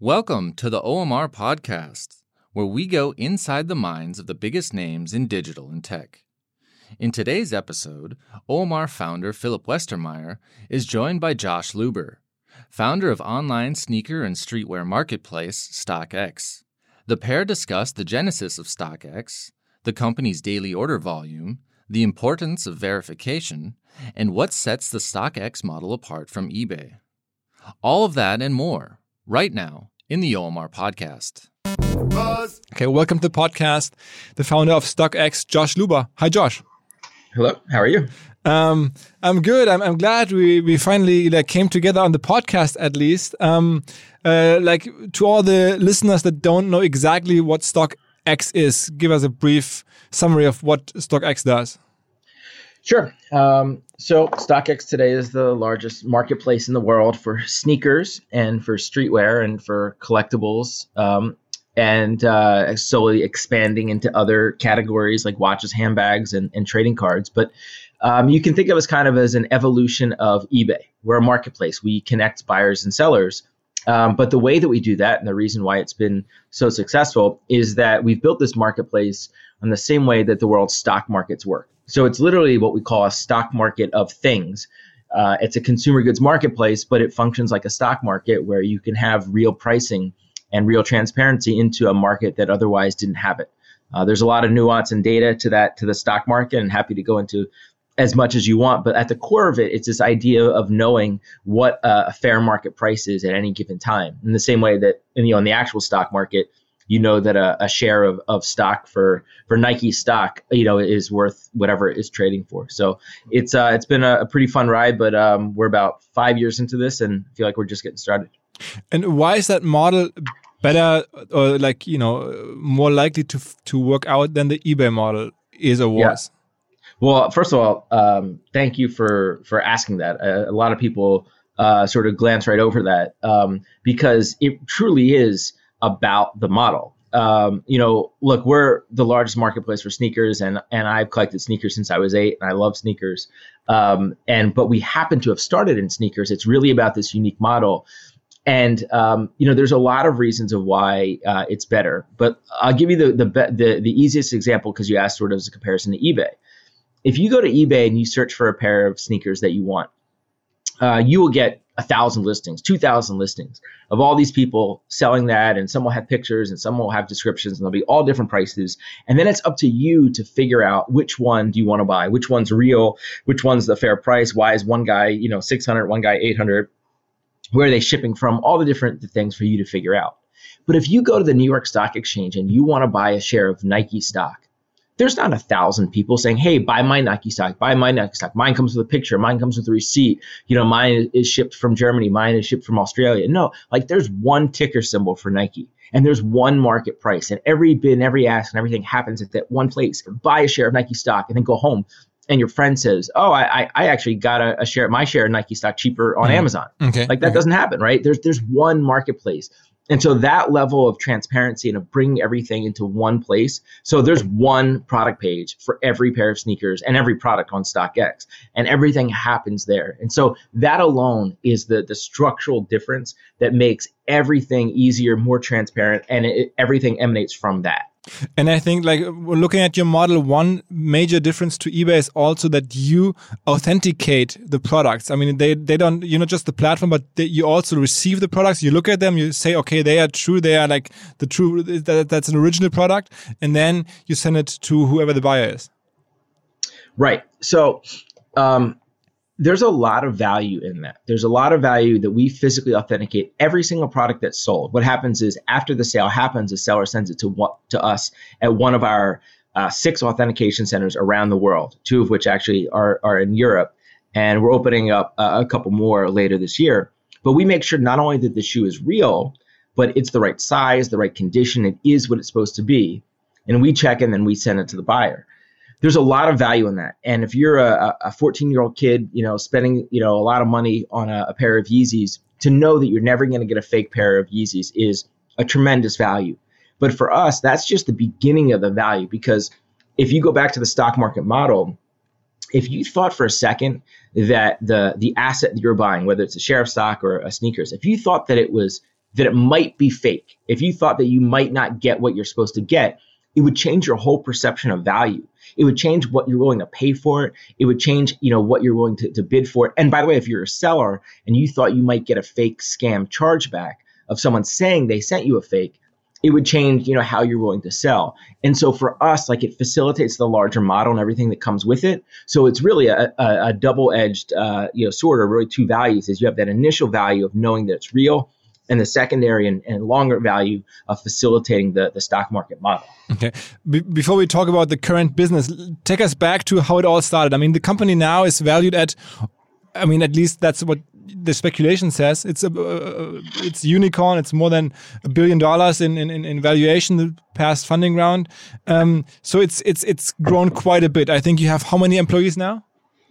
Welcome to the OMR podcast, where we go inside the minds of the biggest names in digital and tech. In today's episode, OMR founder Philipp Westermeyer is joined by Josh Luber, founder of online sneaker and streetwear marketplace StockX. The pair discuss the genesis of StockX, the company's daily order volume, the importance of verification, and what sets the StockX model apart from eBay. All of that and more, right now, in the OMR podcast. Okay, welcome to the podcast. The founder of StockX, Josh Luber. Hi, Josh. Hello, how are you? I'm good. I'm glad we finally came together on the podcast at least. To all the listeners that don't know exactly what StockX is, give us a brief summary of what StockX does. Sure. So StockX today is the largest marketplace in the world for sneakers and for streetwear and for collectibles, and slowly expanding into other categories like watches, handbags, and trading cards. But you can think of us kind of as an evolution of eBay. We're a marketplace. We connect buyers and sellers. But the way that we do that, and the reason why it's been so successful, is that we've built this marketplace on the same way that the world's stock markets work. So it's literally what we call a stock market of things. It's a consumer goods marketplace, but it functions like a stock market where you can have real pricing and real transparency into a market that otherwise didn't have it. There's a lot of nuance and data to the stock market, and happy to go into as much as you want. But at the core of it, it's this idea of knowing what a fair market price is at any given time. In the same way that in the actual stock market, you know that a share of stock for Nike stock, is worth whatever it is trading for. So it's been a pretty fun ride, but we're about 5 years into this and feel like we're just getting started. And why is that model better, or more likely to work out than the eBay model is or was? Yeah. Well, first of all, thank you for asking that. A lot of people sort of glance right over that because it truly is about the model. Look, we're the largest marketplace for sneakers, and I've collected sneakers since I was 8, and I love sneakers. But we happen to have started in sneakers. It's really about this unique model. And, there's a lot of reasons of why it's better. But I'll give you the easiest example because you asked sort of as a comparison to eBay. If you go to eBay and you search for a pair of sneakers that you want, you will get 1,000 listings, 2,000 listings of all these people selling that, and some will have pictures and some will have descriptions, and they'll be all different prices. And then it's up to you to figure out which one do you want to buy, which one's real, which one's the fair price, why is one guy, 600, one guy 800, where are they shipping from, all the different things for you to figure out. But if you go to the New York Stock Exchange and you want to buy a share of Nike stock, there's not 1,000 people saying, hey, buy my Nike stock, buy my Nike stock. Mine comes with a picture. Mine comes with a receipt. Mine is shipped from Germany. Mine is shipped from Australia. No, there's one ticker symbol for Nike, and there's one market price, and every bid and every ask and everything happens at that one place. Buy a share of Nike stock and then go home. And your friend says, oh, I actually got my share of Nike stock cheaper on Amazon. Okay. That doesn't happen, right? There's one marketplace. And so that level of transparency and of bringing everything into one place. So there's one product page for every pair of sneakers and every product on StockX, and everything happens there. And so that alone is the structural difference that makes everything easier, more transparent, and everything emanates from that. And I think looking at your model, one major difference to eBay is also that you authenticate the products. I mean, they don't, you're not just the platform, but you also receive the products. You look at them, you say, okay, they are true. They are the true, that's an original product. And then you send it to whoever the buyer is. Right. So, there's a lot of value in that. There's a lot of value that we physically authenticate every single product that's sold. What happens is after the sale happens, the seller sends it to us at one of our 6 authentication centers around the world, 2 of which actually are in Europe. And we're opening up a couple more later this year. But we make sure not only that the shoe is real, but it's the right size, the right condition. It is what it's supposed to be. And we check and then we send it to the buyer. There's a lot of value in that. And if you're a 14-year-old kid, spending, a lot of money on a pair of Yeezys, to know that you're never going to get a fake pair of Yeezys is a tremendous value. But for us, that's just the beginning of the value, because if you go back to the stock market model, if you thought for a second that the asset that you're buying, whether it's a share of stock or a sneakers, if you thought that it was that it might be fake, if you thought that you might not get what you're supposed to get, it would change your whole perception of value. It would change what you're willing to pay for it. It would change, what you're willing to bid for it. And by the way, if you're a seller and you thought you might get a fake scam chargeback of someone saying they sent you a fake, it would change, how you're willing to sell. And so for us, like, it facilitates the larger model and everything that comes with it. So it's really a double-edged, sword, or really two values. Is you have that initial value of knowing that it's real, and the secondary and longer value of facilitating the stock market model. Okay. Before we talk about the current business, take us back to how it all started. I mean, the company now is valued at, at least that's what the speculation says. It's unicorn. It's more than $1 billion in valuation, the past funding round. So it's grown quite a bit. I think you have how many employees now?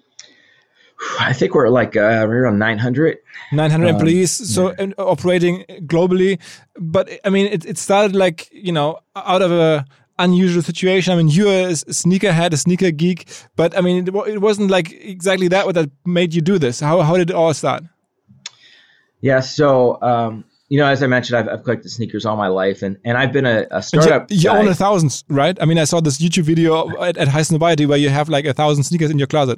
I think we're like we're around 900. 900 employees, so operating globally. But it started like, out of a unusual situation. You're a sneakerhead, a sneaker geek, but it wasn't like exactly that made you do this. How did it all start? Yeah, so as I mentioned, I've collected sneakers all my life, and I've been a startup. You own 1,000, right? I saw this YouTube video at High Snobiety where you have like 1,000 sneakers in your closet.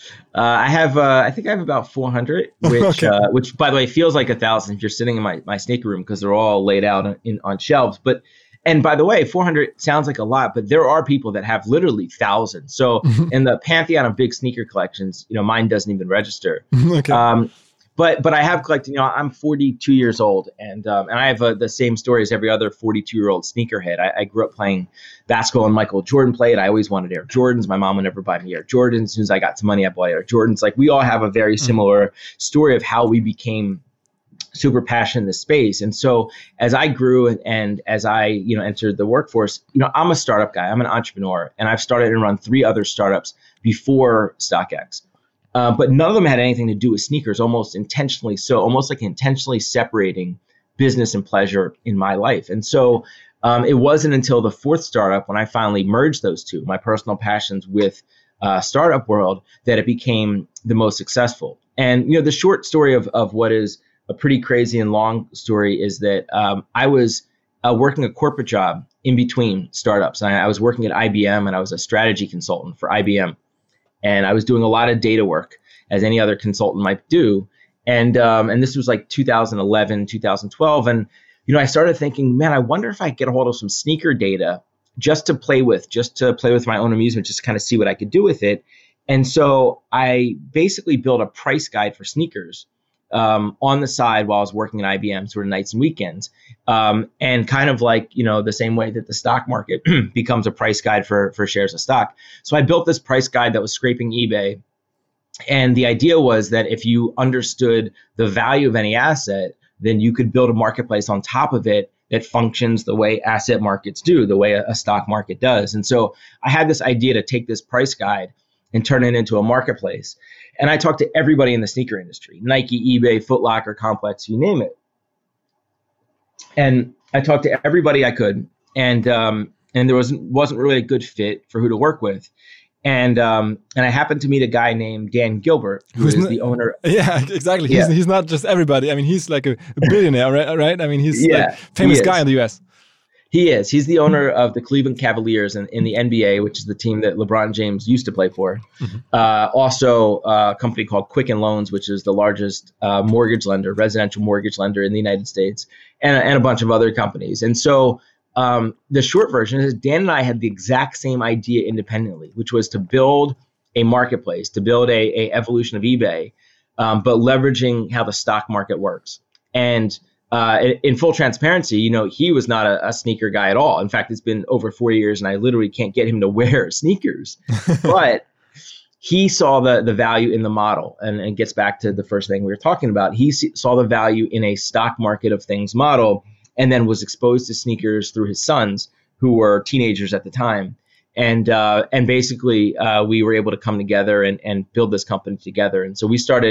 I think I have about 400, which okay. Which by the way feels like 1,000 if you're sitting in my sneaker room, because they're all laid out on shelves. And by the way, 400 sounds like a lot, but there are people that have literally thousands. So in the pantheon of big sneaker collections, mine doesn't even register. Okay. But I have collected, I'm 42 years old, and I have the same story as every other 42-year-old sneakerhead. I grew up playing basketball, and Michael Jordan played. I always wanted Air Jordans. My mom would never buy me Air Jordans. As soon as I got some money, I bought Air Jordans. Like, we all have a very similar story of how we became super passionate in this space. And so as I grew and as I, entered the workforce, I'm a startup guy. I'm an entrepreneur, and I've started and run 3 other startups before StockX. But none of them had anything to do with sneakers, almost intentionally so, almost like intentionally separating business and pleasure in my life. And so it wasn't until the 4th startup, when I finally merged those two, my personal passions with startup world, that it became the most successful. And, the short story of what is a pretty crazy and long story is that I was working a corporate job in between startups. I was working at IBM, and I was a strategy consultant for IBM. And I was doing a lot of data work, as any other consultant might do. And this was like 2011, 2012. And, I started thinking, man, I wonder if I could get a hold of some sneaker data just to play with my own amusement, just to kind of see what I could do with it. And so I basically built a price guide for sneakers on the side while I was working at IBM, sort of nights and weekends. And kind of like, the same way that the stock market becomes a price guide for shares of stock. So I built this price guide that was scraping eBay. And the idea was that if you understood the value of any asset, then you could build a marketplace on top of it that functions the way asset markets do, the way a stock market does. And so I had this idea to take this price guide and turn it into a marketplace. And I talked to everybody in the sneaker industry, Nike, eBay, Foot Locker, Complex, you name it. And I talked to everybody I could, and there wasn't really a good fit for who to work with. And I happened to meet a guy named Dan Gilbert, who is the owner. Yeah, exactly. He's not just everybody. He's like a billionaire, right? He's like famous guy in the US. He is. He's the owner of the Cleveland Cavaliers in the NBA, which is the team that LeBron James used to play for. Mm-hmm. Also, a company called Quicken Loans, which is the largest residential mortgage lender in the United States, and a bunch of other companies. And so the short version is Dan and I had the exact same idea independently, which was to build a marketplace, to build a evolution of eBay, but leveraging how the stock market works. And in full transparency, he was not a sneaker guy at all. In fact, it's been over 4 years and I literally can't get him to wear sneakers. But he saw the value in the model. And it gets back to the first thing we were talking about. He saw the value in a stock market of things model, and then was exposed to sneakers through his sons, who were teenagers at the time. And basically, we were able to come together and build this company together. And so we started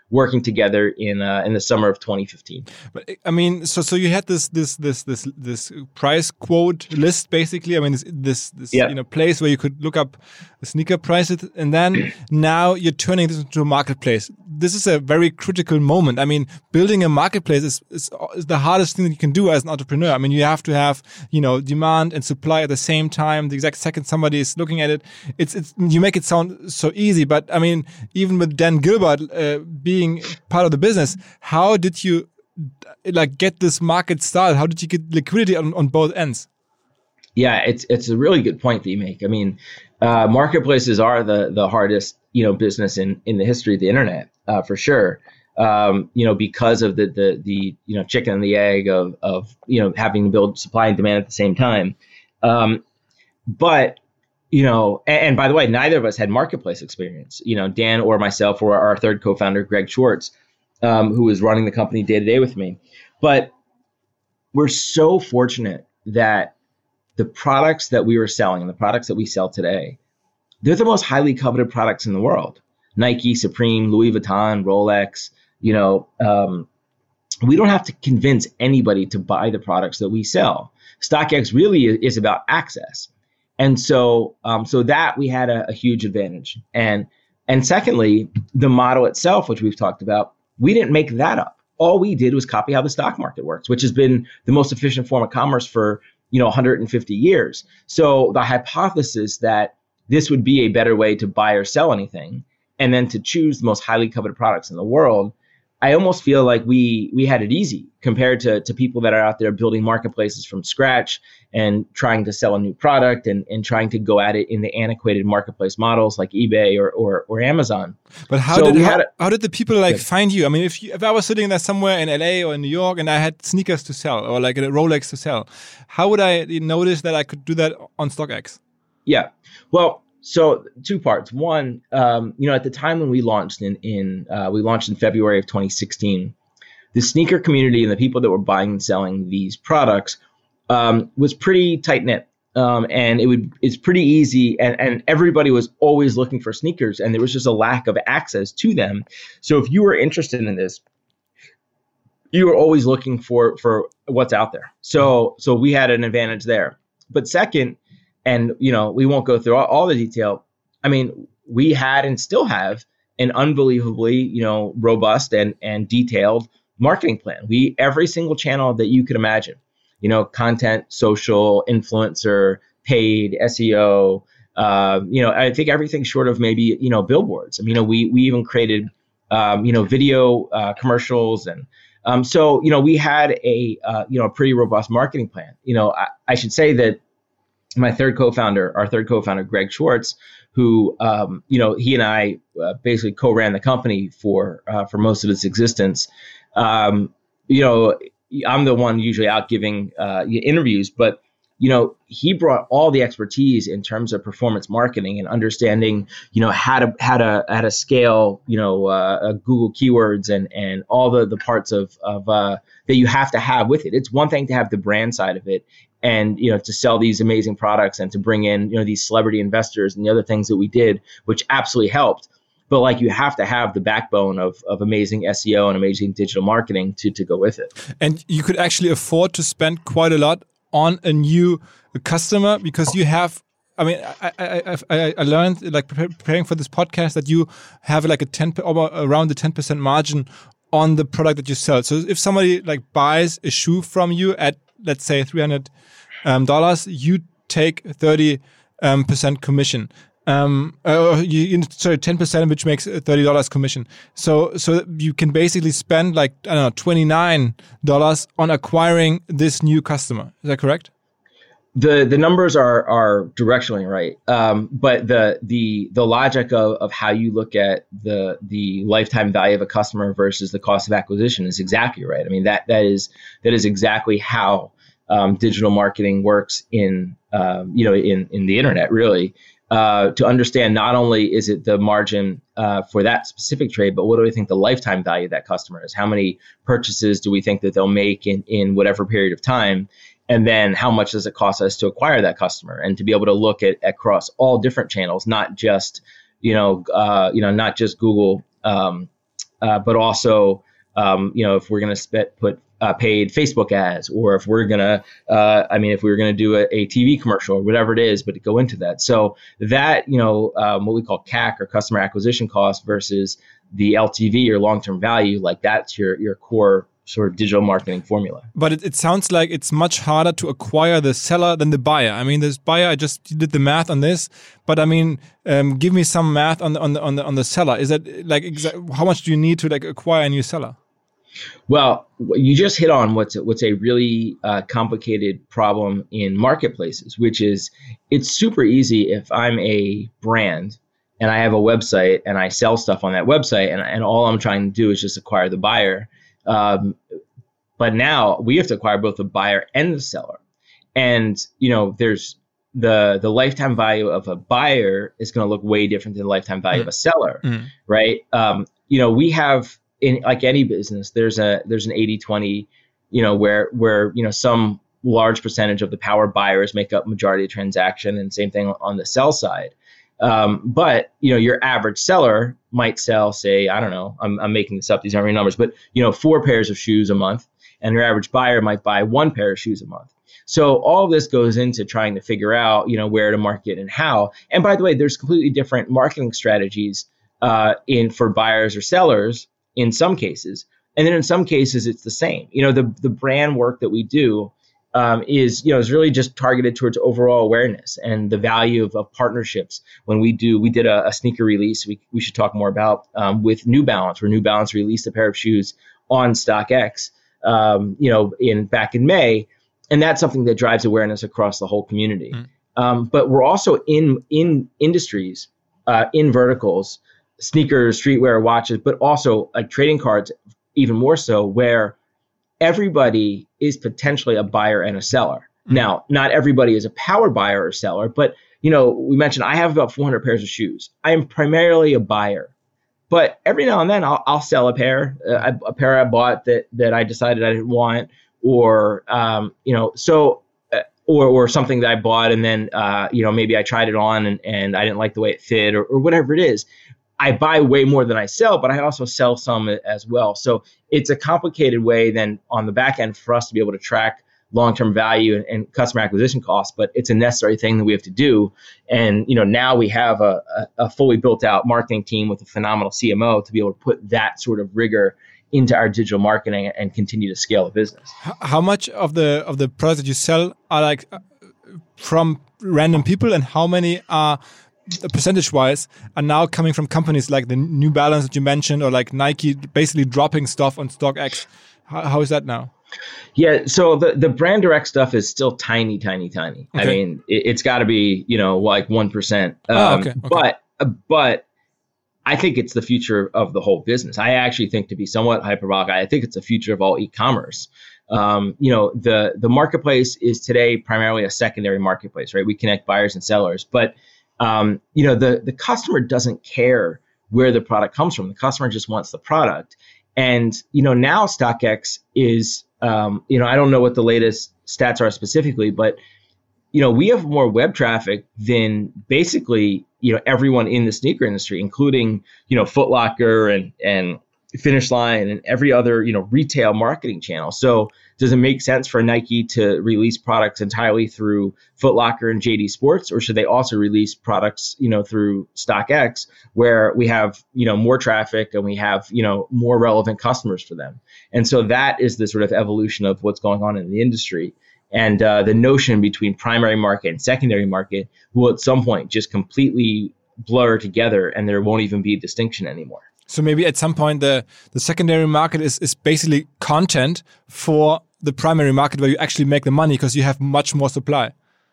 working together in the summer of 2015. But I mean, so you had this price quote list basically. I mean, this place where you could look up the sneaker prices, and then now you're turning this into a marketplace. This is a very critical moment. I mean, building a marketplace is the hardest thing that you can do as an entrepreneur. I mean, you have to have demand and supply at the same time. The exact second somebody is looking at it, it's you make it sound so easy, but I mean, even with Dan Gilbert being part of the business, how did you get this market started? How did you get liquidity on both ends? Yeah, it's a really good point that you make. I mean, marketplaces are the hardest business in the history of the internet, for sure. Because of the chicken and the egg of having to build supply and demand at the same time. But and by the way, neither of us had marketplace experience. Dan or myself or our third co-founder, Greg Schwartz, who was running the company day to day with me. But we're so fortunate that the products that we were selling and the products that we sell today, they're the most highly coveted products in the world. Nike, Supreme, Louis Vuitton, Rolex. We don't have to convince anybody to buy the products that we sell. StockX really is about access. And so that we had a huge advantage. And secondly, the model itself, which we've talked about, we didn't make that up. All we did was copy how the stock market works, which has been the most efficient form of commerce for 150 years. So the hypothesis that this would be a better way to buy or sell anything, and then to choose the most highly coveted products in the world, I almost feel like we had it easy compared to people that are out there building marketplaces from scratch and trying to sell a new product and trying to go at it in the antiquated marketplace models like eBay or Amazon. But how did the people find you? I mean, if I was sitting there somewhere in LA or in New York and I had sneakers to sell or like a Rolex to sell, how would I notice that I could do that on StockX? Yeah, well, so two parts. One, at the time when we launched we launched in February of 2016, the sneaker community and the people that were buying and selling these products was pretty tight knit, and it's pretty easy, and everybody was always looking for sneakers, and there was just a lack of access to them. So if you were interested in this, you were always looking for what's out there. So we had an advantage there. But second, and, we won't go through all the detail. I mean, we had and still have an unbelievably, robust and detailed marketing plan. Every single channel that you could imagine, content, social, influencer, paid, SEO, I think everything short of maybe, billboards. I mean, we even created, video commercials. And so, we had a pretty robust marketing plan. I should say that our third co-founder, Greg Schwartz, who, he and I basically co-ran the company for most of its existence. I'm the one usually out giving interviews, but, he brought all the expertise in terms of performance marketing and understanding, how to scale, Google keywords and all the parts of that you have to have with it. It's one thing to have the brand side of it, and to sell these amazing products and to bring in these celebrity investors and the other things that we did, which absolutely helped. But you have to have the backbone of amazing SEO and amazing digital marketing to go with it. And you could actually afford to spend quite a lot on a new customer because you have. I mean, I learned preparing for this podcast that you have around the 10% margin on the product that you sell. So if somebody buys a shoe from you at, let's say, $300, you take 30% commission. 10%, which makes $30 commission. So you can basically spend $29 on acquiring this new customer. Is that correct? The numbers are directionally right, but the logic of how you look at the lifetime value of a customer versus the cost of acquisition is exactly right. I mean that is exactly how digital marketing works in the internet really. To understand not only is it the margin for that specific trade, but what do we think the lifetime value of that customer is? How many purchases do we think that they'll make in whatever period of time? And then how much does it cost us to acquire that customer? And to be able to look at across all different channels, not just, not just Google, but also, if we're going to put paid Facebook ads, or if we're going to, if we were going to do a TV commercial or whatever it is, but to go into that. So that, what we call CAC, or customer acquisition cost, versus the LTV, or long-term value, like that's your core sort of digital marketing formula. But it sounds like it's much harder to acquire the seller than the buyer. I mean, this buyer, I just did the math on this, but I mean, give me some math on the seller. Is that like how much do you need to like acquire a new seller? Well, you just hit on what's a really complicated problem in marketplaces, which is it's super easy if I'm a brand and I have a website and I sell stuff on that website, and all I'm trying to do is just acquire the buyer. But now we have to acquire both the buyer and the seller. And, there's the lifetime value of a buyer is going to look way different than the lifetime value of a seller, right? We have, in like any business, there's an 80-20, where some large percentage of the power buyers make up majority of the transaction, and same thing on the sell side. But your average seller might sell, say, I don't know, I'm making this up, these aren't real numbers, but 4 pairs of shoes a month, and your average buyer might buy 1 pair of shoes a month. So all of this goes into trying to figure out, where to market and how. And by the way, there's completely different marketing strategies for buyers or sellers in some cases, and then in some cases it's the same. The brand work that we do is really just targeted towards overall awareness and the value of partnerships. When we did a sneaker release, we should talk more about with New Balance, where New Balance released a pair of shoes on StockX, back in May, and that's something that drives awareness across the whole community. But we're also in industries, in verticals, sneakers, streetwear, watches, but also like trading cards, even more so, where everybody is potentially a buyer and a seller. Now, not everybody is a power buyer or seller, but we mentioned I have about 400 pairs of shoes. I am primarily a buyer, but every now and then I'll sell a pair I bought that I decided I didn't want, or or something that I bought and then maybe I tried it on and I didn't like the way it fit, or whatever it is. I buy way more than I sell, but I also sell some as well. So it's a complicated way then on the back end for us to be able to track long-term value and customer acquisition costs, but it's a necessary thing that we have to do. And, now we have a fully built out marketing team with a phenomenal CMO to be able to put that sort of rigor into our digital marketing and continue to scale the business. How much of the products that you sell are like from random people, and how many are percentage-wise are now coming from companies like the New Balance that you mentioned, or like Nike basically dropping stuff on StockX? How is that now? Yeah, so the brand direct stuff is still tiny. Okay. I mean, it's got to be like 1%. Okay. But I think it's the future of the whole business. I actually think, to be somewhat hyperbolic, I think it's the future of all e-commerce. The marketplace is today primarily a secondary marketplace, right? We connect buyers and sellers, but the customer doesn't care where the product comes from. The customer just wants the product. And, now StockX is, I don't know what the latest stats are specifically, but, we have more web traffic than basically, everyone in the sneaker industry, including, Foot Locker and Finish Line and every other, retail marketing channel. So does it make sense for Nike to release products entirely through Foot Locker and JD Sports, or should they also release products, through StockX, where we have, more traffic and we have, more relevant customers for them? And so that is the sort of evolution of what's going on in the industry. And the notion between primary market and secondary market will at some point just completely blur together, and there won't even be a distinction anymore. So maybe at some point the secondary market is basically content for the primary market, where you actually make the money because you have much more supply.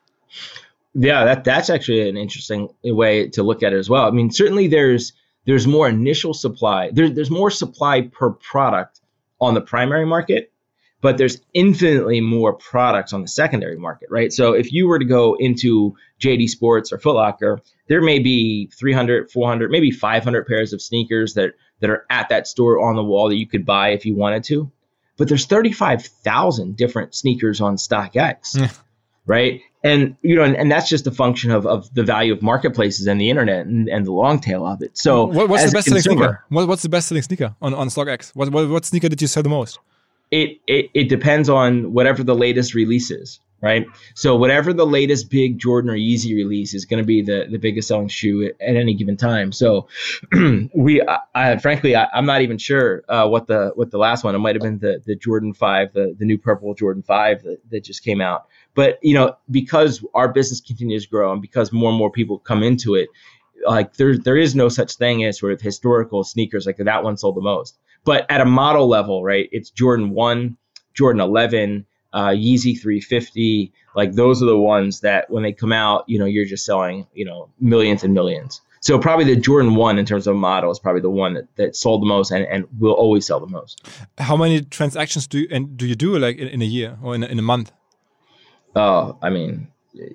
Yeah, that's actually an interesting way to look at it as well. I mean, certainly there's more initial supply. There's more supply per product on the primary market, but there's infinitely more products on the secondary market, right? So if you were to go into JD Sports or Foot Locker, there may be 300, 400, maybe 500 pairs of sneakers that are at that store on the wall that you could buy if you wanted to. But there's 35,000 different sneakers on StockX, right? And and that's just a function of the value of marketplaces and the internet and the long tail of it. So what's the best selling sneaker? What's the best selling sneaker on StockX? What sneaker did you sell the most? It depends on whatever the latest release is, right? So whatever the latest big Jordan or Yeezy release is going to be the biggest selling shoe at any given time. So frankly, I'm not even sure what the last one. It might have been the Jordan 5, the new purple Jordan 5 that just came out. But because our business continues to grow and because more and more people come into it, like there is no such thing as sort of historical sneakers like that one sold the most. But at a model level, right, it's Jordan 1, Jordan 11, Yeezy 350. Like those are the ones that when they come out, you're just selling, millions and millions. So probably the Jordan 1 in terms of model is probably the one that sold the most and will always sell the most. How many transactions do you do like in a year or in a month? Oh, I mean,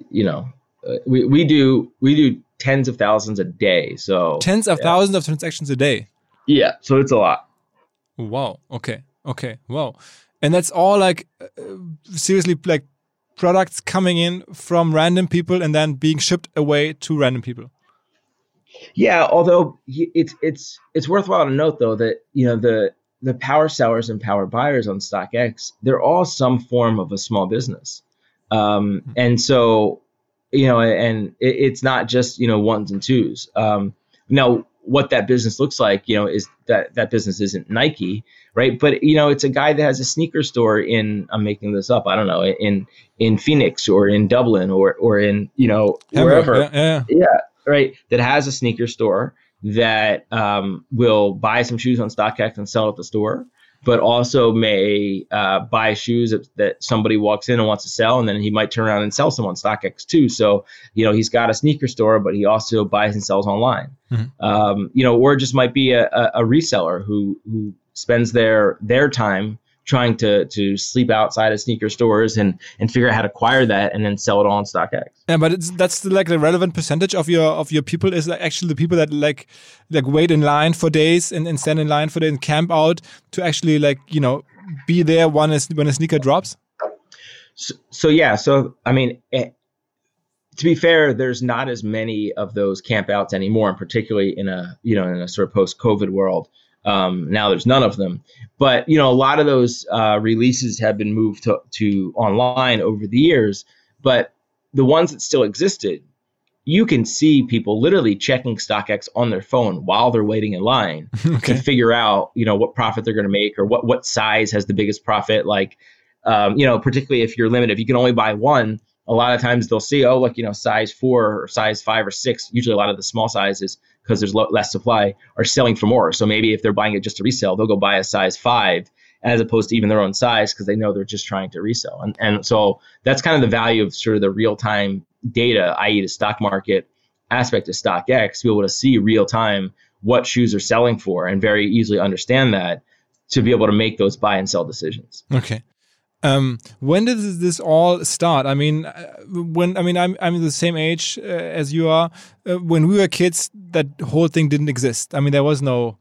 we do tens of thousands a day. So tens of thousands of transactions a day. Yeah, so it's a lot. Wow. Okay. Wow. And that's all like seriously like products coming in from random people and then being shipped away to random people. Yeah, although it's worthwhile to note though that the power sellers and power buyers on StockX, they're all some form of a small business. And so, and it's not just, ones and twos. Now, what that business looks like, is that business isn't Nike, right? But, it's a guy that has a sneaker store I'm making this up, I don't know, in Phoenix or in Dublin or in, wherever. Yeah, right. That has a sneaker store that will buy some shoes on StockX and sell at the store, but also may buy shoes that somebody walks in and wants to sell, and then he might turn around and sell some on StockX too. So, he's got a sneaker store, but he also buys and sells online. Mm-hmm. Or just might be a reseller who spends their time trying to sleep outside of sneaker stores and figure out how to acquire that and then sell it all on StockX. Yeah, but that's like the relevant percentage of your people is actually the people that like wait in line for days and stand in line for days and camp out to actually be there when a sneaker drops. So yeah, I mean, to be fair, there's not as many of those camp outs anymore, and particularly in a sort of post-COVID world. Now there's none of them, but a lot of those releases have been moved to online over the years. But the ones that still existed, you can see people literally checking StockX on their phone while they're waiting in line to figure out what profit they're going to make or what size has the biggest profit. Like particularly if you're limited, if you can only buy one. A lot of times they'll see, size 4 or size 5 or 6. Usually a lot of the small sizes, because there's less supply, are selling for more. So maybe if they're buying it just to resell, they'll go buy a size 5 as opposed to even their own size because they know they're just trying to resell. And so that's kind of the value of sort of the real-time data, i.e. the stock market aspect of StockX, to be able to see real-time what shoes are selling for and very easily understand that to be able to make those buy and sell decisions. Okay. When did this all start? I mean, I'm the same age as you are. When we were kids, that whole thing didn't exist. I mean, there was no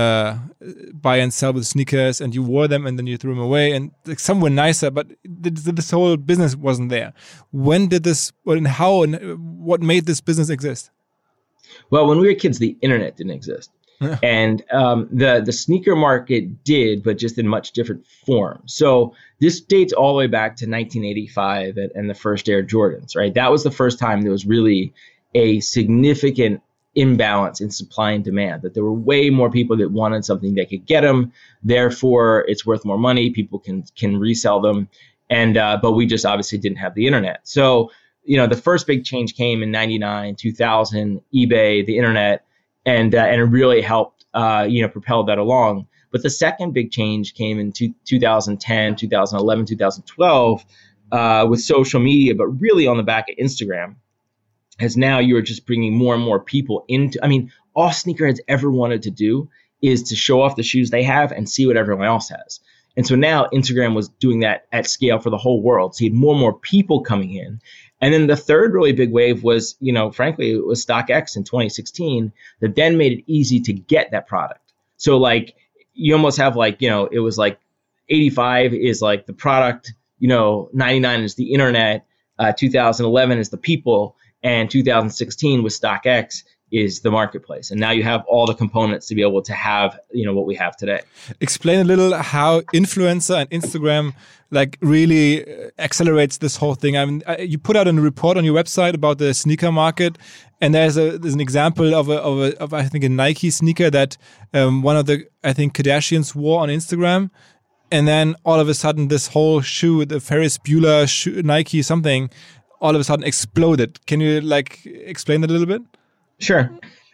buy and sell with sneakers, and you wore them and then you threw them away. And some were nicer, but this whole business wasn't there. When did this? And how? And what made this business exist? Well, when we were kids, the internet didn't exist. And the sneaker market did, but just in much different form. So this dates all the way back to 1985 and the first Air Jordans, right? That was the first time there was really a significant imbalance in supply and demand, that there were way more people that wanted something that could get them. Therefore, it's worth more money. People can resell them. And but we just obviously didn't have the internet. So, the first big change came in 99, 2000, eBay, the internet. And it really helped, propel that along. But the second big change came in 2010, 2011, 2012 with social media, but really on the back of Instagram, as now you are just bringing more and more people into. I mean, all sneakerheads ever wanted to do is to show off the shoes they have and see what everyone else has. And so now Instagram was doing that at scale for the whole world. So you had more and more people coming in. And then the third really big wave was, frankly, it was StockX in 2016 that then made it easy to get that product. So like you almost have it was like 85 is like the product, 99 is the internet, 2011 is the people, and 2016 with StockX is the marketplace. And now you have all the components to be able to have, what we have today. Explain a little how influencer and Instagram really accelerates this whole thing. I mean, you put out a report on your website about the sneaker market, and there's an example of I think a Nike sneaker that one of the Kardashians wore on Instagram, and then all of a sudden this whole shoe, the Ferris Bueller shoe, Nike something, all of a sudden exploded. Can you explain that a little bit? Sure.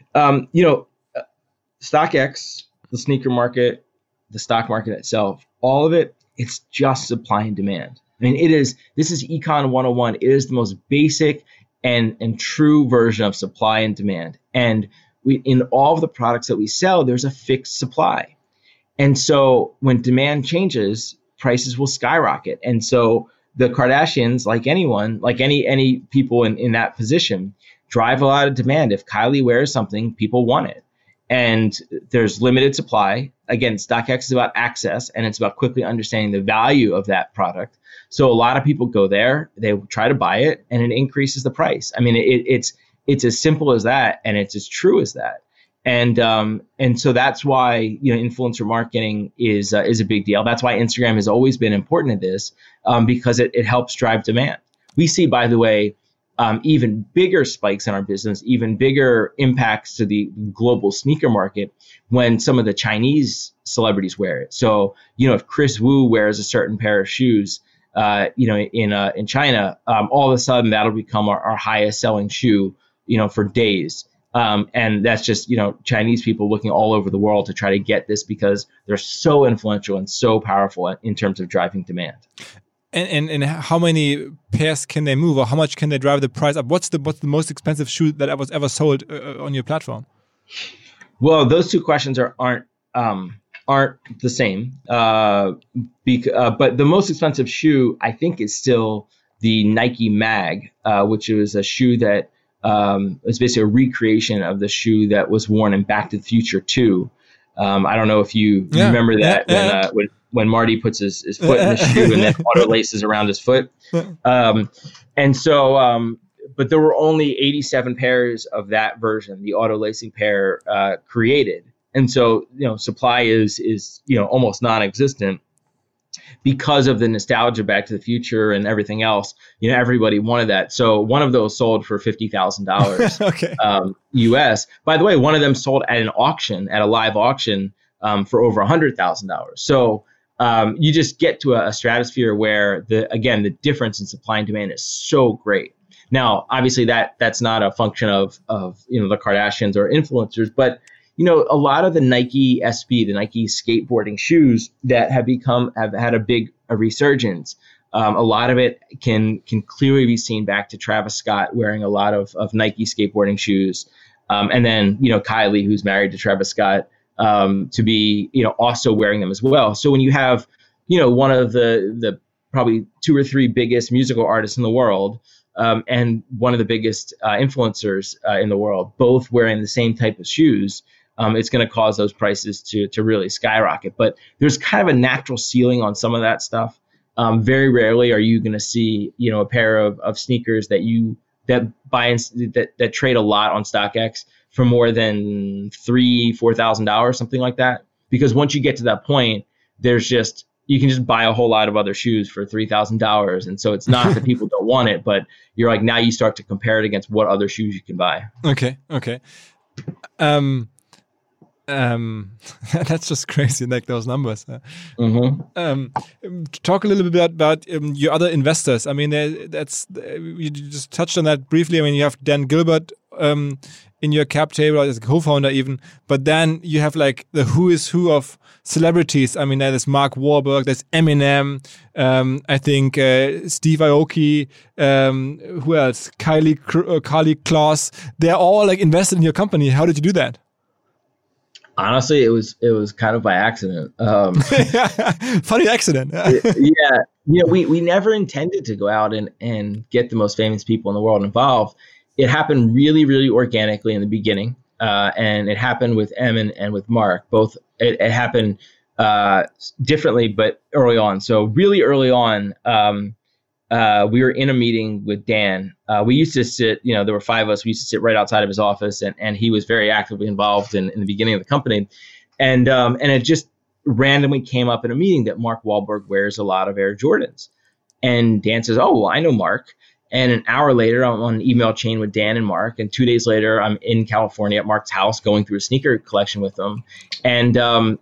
StockX, the sneaker market, the stock market itself, all of it, it's just supply and demand. I mean, this is Econ 101. It is the most basic and true version of supply and demand. And in all of the products that we sell, there's a fixed supply. And so when demand changes, prices will skyrocket. And so the Kardashians, like anyone, like any people in that position, drive a lot of demand. If Kylie wears something, people want it. And there's limited supply. Again, StockX is about access, and it's about quickly understanding the value of that product. So a lot of people go there, they try to buy it, and it increases the price. I mean, it's as simple as that, and it's as true as that. And so that's why influencer marketing is a big deal. That's why Instagram has always been important at this, because it helps drive demand. We see, by the way, even bigger spikes in our business, even bigger impacts to the global sneaker market when some of the Chinese celebrities wear it. So, if Chris Wu wears a certain pair of shoes, in China, all of a sudden that'll become our highest selling shoe, for days. And that's just, Chinese people looking all over the world to try to get this because they're so influential and so powerful in terms of driving demand. And how many pairs can they move, or how much can they drive the price up? What's the most expensive shoe that was ever sold on your platform? Well, those two questions aren't the same. But the most expensive shoe, I think, is still the Nike Mag, which was a shoe that was basically a recreation of the shoe that was worn in Back to the Future 2. I don't know if you remember that when Marty puts his foot in the shoe and then auto laces around his foot. And so, but there were only 87 pairs of that version, the auto lacing pair, created. And so, supply is almost non-existent because of the nostalgia Back to the Future and everything else. Everybody wanted that. So one of those sold for $50,000 okay. US. By the way, one of them sold at an auction, at a live auction, for over $100,000. So you just get to a stratosphere where the difference in supply and demand is so great. Now, obviously that's not a function of the Kardashians or influencers, but a lot of the Nike SB, the Nike skateboarding shoes that have had a resurgence. A lot of it can clearly be seen back to Travis Scott wearing a lot of Nike skateboarding shoes. And then, Kylie, who's married to Travis Scott, to be, also wearing them as well. So when you have, one of the probably 2 or 3 biggest musical artists in the world, and one of the biggest influencers in the world, both wearing the same type of shoes, it's going to cause those prices to really skyrocket. But there's kind of a natural ceiling on some of that stuff. Very rarely are you going to see, a pair of sneakers that trade a lot on StockX for more than $3,000-$4,000, something like that. Because once you get to that point, you can just buy a whole lot of other shoes for $3,000. And so it's not that people don't want it, but you're like, now you start to compare it against what other shoes you can buy. Okay. That's just crazy, those numbers. Talk a little bit about your other investors. I mean, you just touched on that briefly. I mean, you have Dan Gilbert in your cap table as a co-founder even, but then you have the who is who of celebrities. I mean, there's Mark Wahlberg, there's Eminem, I think Steve Aoki, who else? Kylie Kloss. They're all invested in your company. How did you do that? Honestly, it was kind of by accident. Funny accident. Yeah. We never intended to go out and get the most famous people in the world involved. It happened really, really organically in the beginning. And it happened with Em and with Mark. Both it happened differently, but early on. So really early on, we were in a meeting with Dan. We used to sit, there were 5 of us. We used to sit right outside of his office, and he was very actively involved in the beginning of the company. And it just randomly came up in a meeting that Mark Wahlberg wears a lot of Air Jordans. And Dan says, "Oh, well, I know Mark." And an hour later, I'm on an email chain with Dan and Mark. And 2 days later, I'm in California at Mark's house going through a sneaker collection with him. And, and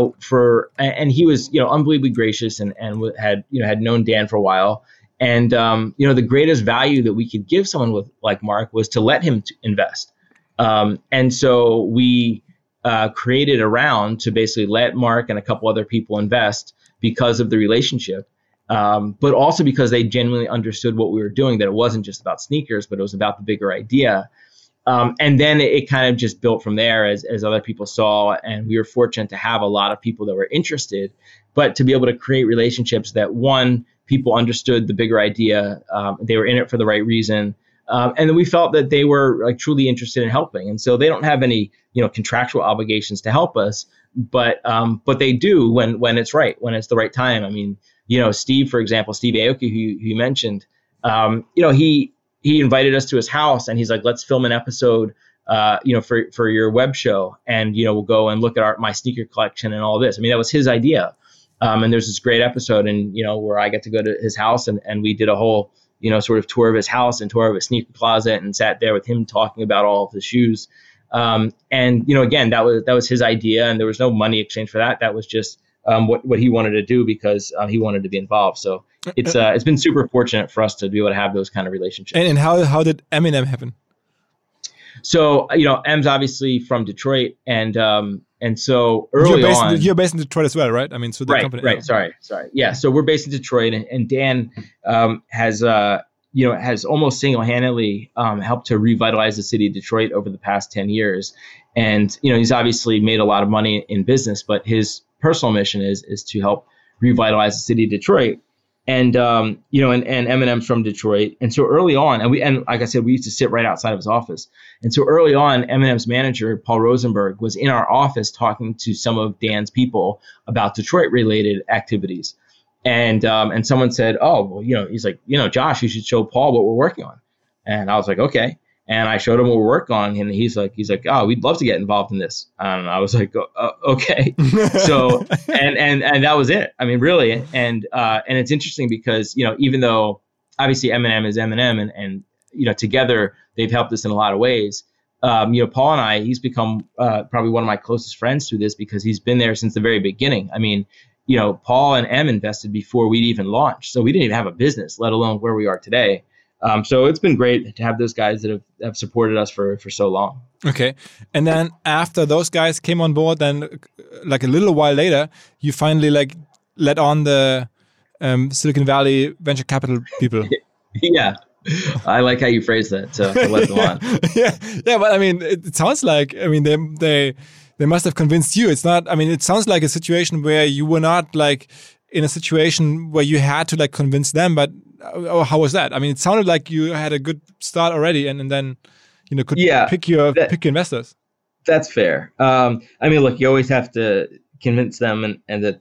he was, unbelievably gracious and had known Dan for a while. And, the greatest value that we could give someone like Mark was to let him invest. And so we created a round to basically let Mark and a couple other people invest because of the relationship. But also because they genuinely understood what we were doing, that it wasn't just about sneakers, but it was about the bigger idea. And then it kind of just built from there as other people saw. And we were fortunate to have a lot of people that were interested, but to be able to create relationships that, one, people understood the bigger idea. They were in it for the right reason. And then we felt that they were truly interested in helping. And so they don't have any, contractual obligations to help us, but they do when it's right, when it's the right time. I mean, Steve, for example, Steve Aoki, who you mentioned, he invited us to his house and he's like, "Let's film an episode, for your web show. And, we'll go and look at my sneaker collection and all this." I mean, that was his idea. And there's this great episode where I get to go to his house and we did a whole, sort of tour of his house and tour of his sneaker closet and sat there with him talking about all of the shoes. Again, that was his idea and there was no money exchange for that. That was just, what he wanted to do because he wanted to be involved. So it's been super fortunate for us to be able to have those kind of relationships. And how did Eminem happen? So M's obviously from Detroit, and so early on, you're based in Detroit as well, right? I mean, so the company. Right. Sorry. Yeah. So we're based in Detroit, and Dan has almost single-handedly helped to revitalize the city of Detroit over the past 10 years. And, he's obviously made a lot of money in business, but his personal mission is to help revitalize the city of Detroit. And, and Eminem's from Detroit. And so early on, and like I said, we used to sit right outside of his office. And so early on, Eminem's manager, Paul Rosenberg, was in our office talking to some of Dan's people about Detroit-related activities. And someone said, "Oh, well, he's like, Josh, you should show Paul what we're working on." And I was like, "Okay." And I showed him what we're working on, and he's like, "Oh, we'd love to get involved in this." And I was like, "Okay." So, and that was it. I mean, really. And it's interesting because, even though obviously Eminem is Eminem and together they've helped us in a lot of ways. Paul and I, he's become probably one of my closest friends through this because he's been there since the very beginning. I mean, Paul and Em invested before we'd even launched. So we didn't even have a business, let alone where we are today. So it's been great to have those guys that have supported us for so long. Okay. And then after those guys came on board, then like a little while later, you finally let on the Silicon Valley venture capital people. Yeah. I like how you phrase that. To let them on. Yeah. But I mean, it sounds like, they must have convinced you. It's not, it sounds like a situation where you were not in a situation where you had to convince them, but how was that? It sounded like you had a good start already and then, could pick your investors. That's fair. Look, you always have to convince them and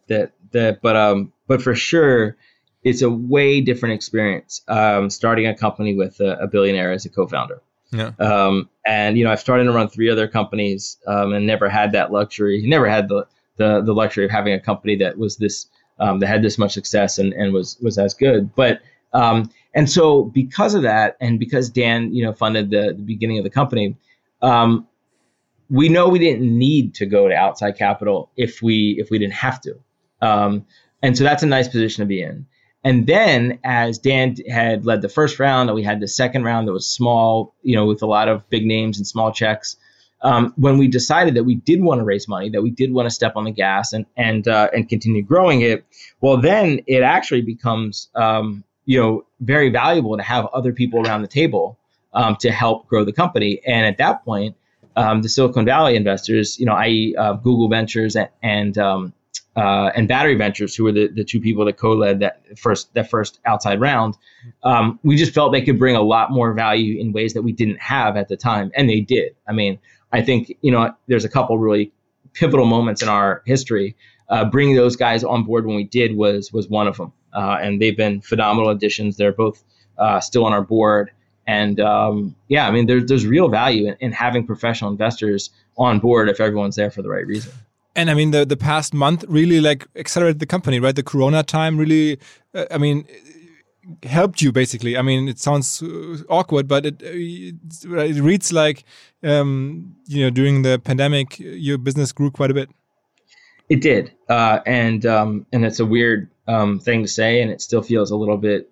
but for sure, it's a way different experience starting a company with a billionaire as a co-founder. Yeah. I've started to run 3 other companies and never had that luxury. Never had the luxury of having a company that was this that had this much success and was as good. But and so because of that, and because Dan funded the beginning of the company, we know we didn't need to go to outside capital if we didn't have to. And so that's a nice position to be in. And then as Dan had led the first round and we had the second round that was small, with a lot of big names and small checks, when we decided that we did want to raise money, that we did want to step on the gas and continue growing it, well, then it actually becomes, very valuable to have other people around the table to help grow the company. And at that point, the Silicon Valley investors, i.e. Google Ventures and Battery Ventures, who were the 2 people that co-led that first outside round, we just felt they could bring a lot more value in ways that we didn't have at the time, and they did. I think there's a couple really pivotal moments in our history. Bringing those guys on board when we did was one of them. and they've been phenomenal additions. They're both still on our board. And I mean, there's real value in having professional investors on board if everyone's there for the right reason. And I mean, the past month really like accelerated the company, right? The Corona time really, helped you basically. I mean, it sounds awkward, but it reads like, during the pandemic, your business grew quite a bit. It did. And it's a weird thing to say, and it still feels a little bit,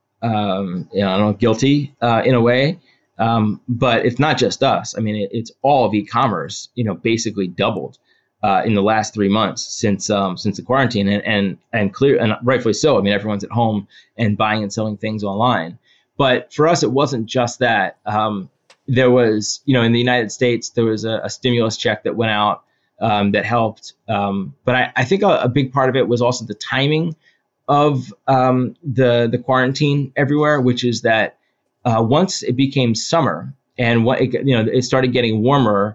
guilty in a way. But it's not just us. I mean, it's all of e-commerce, basically doubled in the last 3 months since the quarantine, and rightfully so. I mean, everyone's at home and buying and selling things online. But for us, it wasn't just that. There was, in the United States, there was a stimulus check that went out that helped. But I think a big part of it was also the timing of the quarantine everywhere, which is that once it became summer and it started getting warmer,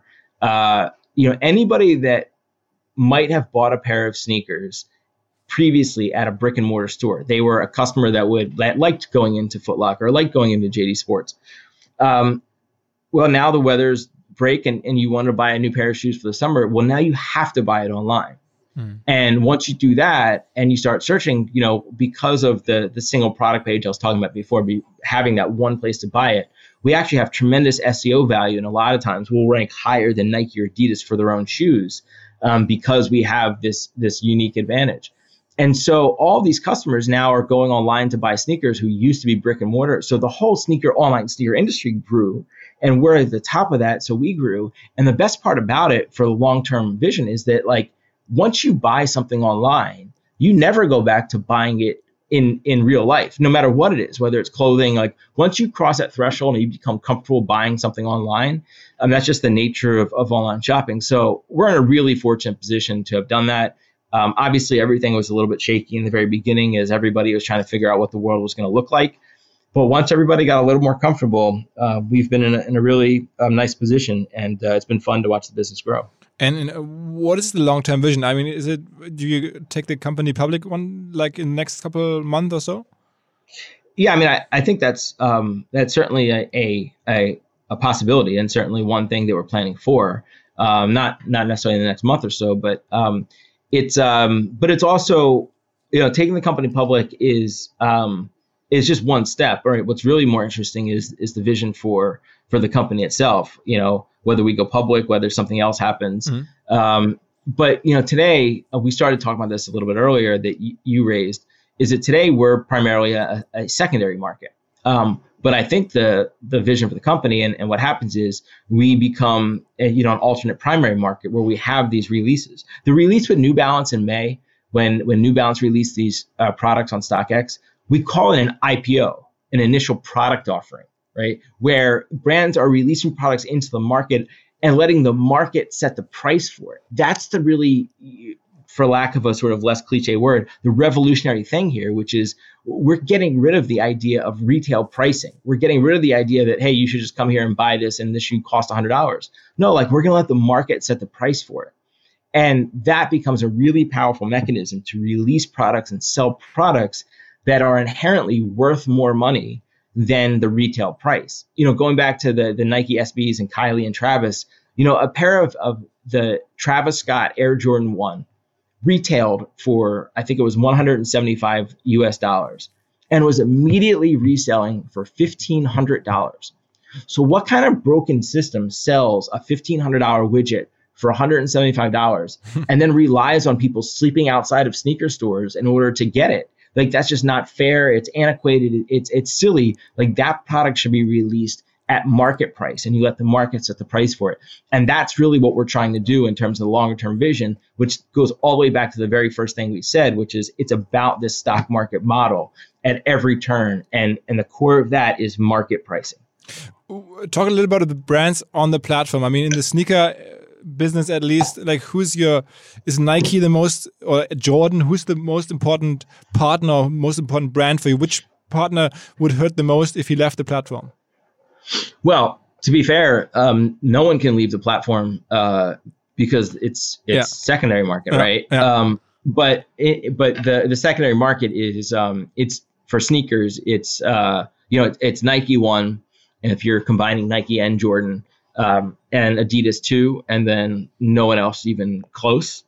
anybody that might have bought a pair of sneakers previously at a brick and mortar store, they were a customer that liked going into Foot Locker or liked going into JD Sports. Well, now the weather's break and you want to buy a new pair of shoes for the summer. Well, now you have to buy it online. And once you do that and you start searching, because of the single product page I was talking about before, having that one place to buy it, we actually have tremendous SEO value. And a lot of times we'll rank higher than Nike or Adidas for their own shoes because we have this unique advantage. And so all these customers now are going online to buy sneakers who used to be brick and mortar. So the whole online sneaker industry grew, and we're at the top of that. So we grew. And the best part about it for the long-term vision is that once you buy something online, you never go back to buying it in real life, no matter what it is, whether it's clothing. Once you cross that threshold and you become comfortable buying something online, that's just the nature of online shopping. So we're in a really fortunate position to have done that. Obviously, everything was a little bit shaky in the very beginning as everybody was trying to figure out what the world was going to look like. But once everybody got a little more comfortable, we've been in a really nice position, and it's been fun to watch the business grow. And what is the long-term vision? I mean, do you take the company public in the next couple months or so? Yeah, I mean, I think that's certainly a possibility, and certainly one thing that we're planning for. Not necessarily in the next month or so, but it's also, taking the company public is just one step. Right? What's really more interesting is the vision for the company itself. Whether we go public, whether something else happens. Mm-hmm. But today we started talking about this a little bit earlier that you raised, is that today we're primarily a secondary market. But I think the vision for the company and what happens is we become an alternate primary market where we have these releases. The release with New Balance in May, when New Balance released these products on StockX, we call it an IPO, an initial product offering. Right, where brands are releasing products into the market and letting the market set the price for it. That's the really, for lack of a sort of less cliche word, the revolutionary thing here, which is we're getting rid of the idea of retail pricing. We're getting rid of the idea that, hey, you should just come here and buy this and this should cost $100. No, we're going to let the market set the price for it. And that becomes a really powerful mechanism to release products and sell products that are inherently worth more money than the retail price. Going back to the Nike SBs and Kylie and Travis, a pair of the Travis Scott Air Jordan 1 retailed for, I think it was $175 US, and was immediately reselling for $1,500. So what kind of broken system sells a $1,500 widget for $175 and then relies on people sleeping outside of sneaker stores in order to get it? That's just not fair. It's antiquated. It's silly. That product should be released at market price, and you let the market set the price for it. And that's really what we're trying to do in terms of the longer term vision, which goes all the way back to the very first thing we said, which is it's about this stock market model at every turn. And the core of that is market pricing. Talk a little about the brands on the platform. I mean, in the sneaker business, at least, is Nike the most, or Jordan, who's the most important partner, or most important brand for you? Which partner would hurt the most if he left the platform? Well, to be fair, no one can leave the platform because it's secondary market, right? Yeah. but the secondary market is it's for sneakers. It's it's Nike 1, and if you're combining Nike and Jordan, and Adidas 2, and then no one else even close.